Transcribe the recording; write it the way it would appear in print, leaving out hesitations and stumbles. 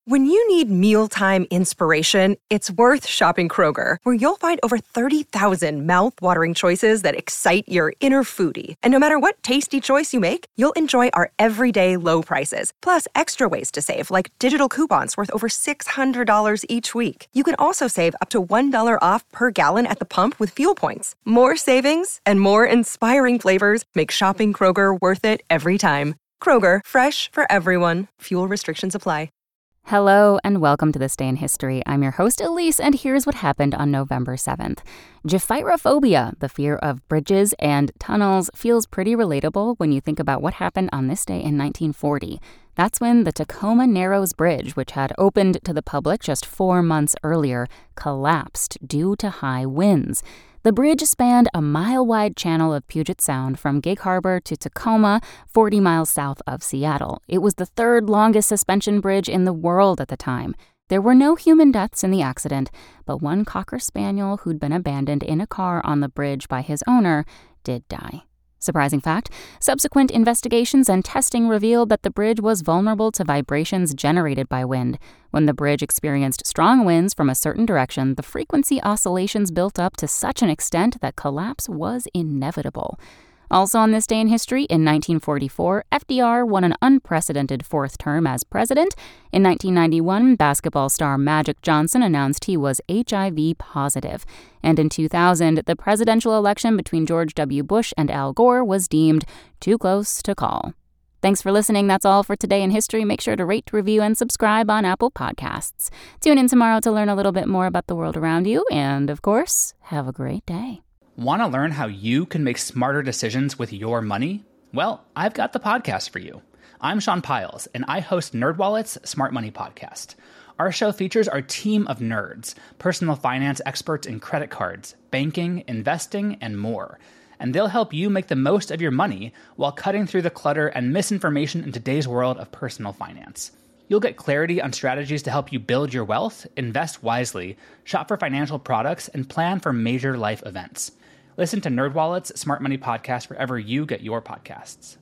When you need mealtime inspiration, it's worth shopping Kroger, where you'll find over 30,000 mouth-watering choices that excite your inner foodie. And no matter what tasty choice you make, you'll enjoy our everyday low prices, plus extra ways to save, like digital coupons worth over $600 each week. You can also save up to $1 off per gallon at the pump with fuel points. More savings and more inspiring flavors make shopping Kroger worth it every time. Kroger, fresh for everyone. Fuel restrictions apply. Hello and welcome to This Day in History. I'm your host, Elise, and here's what happened on November 7th. Gephyrophobia, the fear of bridges and tunnels, feels pretty relatable when you think about what happened on this day in 1940. That's when the Tacoma Narrows Bridge, which had opened to the public just 4 months earlier, collapsed due to high winds. The bridge spanned a mile-wide channel of Puget Sound from Gig Harbor to Tacoma, 40 miles south of Seattle. It was the third longest suspension bridge in the world at the time. There were no human deaths in the accident, but one Cocker Spaniel who'd been abandoned in a car on the bridge by his owner did die. Surprising fact, subsequent investigations and testing revealed that the bridge was vulnerable to vibrations generated by wind. When the bridge experienced strong winds from a certain direction, the frequency oscillations built up to such an extent that collapse was inevitable. Also on this day in history, in 1944, FDR won an unprecedented fourth term as president. In 1991, basketball star Magic Johnson announced he was HIV positive. And in 2000, the presidential election between George W. Bush and Al Gore was deemed too close to call. Thanks for listening. That's all for Today in History. Make sure to rate, review, and subscribe on Apple Podcasts. Tune in tomorrow to learn a little bit more about the world around you. And, of course, have a great day. Want to learn how you can make smarter decisions with your money? Well, I've got the podcast for you. I'm Sean Piles, and I host NerdWallet's Smart Money Podcast. Our show features our team of nerds, personal finance experts in credit cards, banking, investing, and more. And they'll help you make the most of your money while cutting through the clutter and misinformation in today's world of personal finance. You'll get clarity on strategies to help you build your wealth, invest wisely, shop for financial products, and plan for major life events. Listen to NerdWallet's Smart Money Podcast wherever you get your podcasts.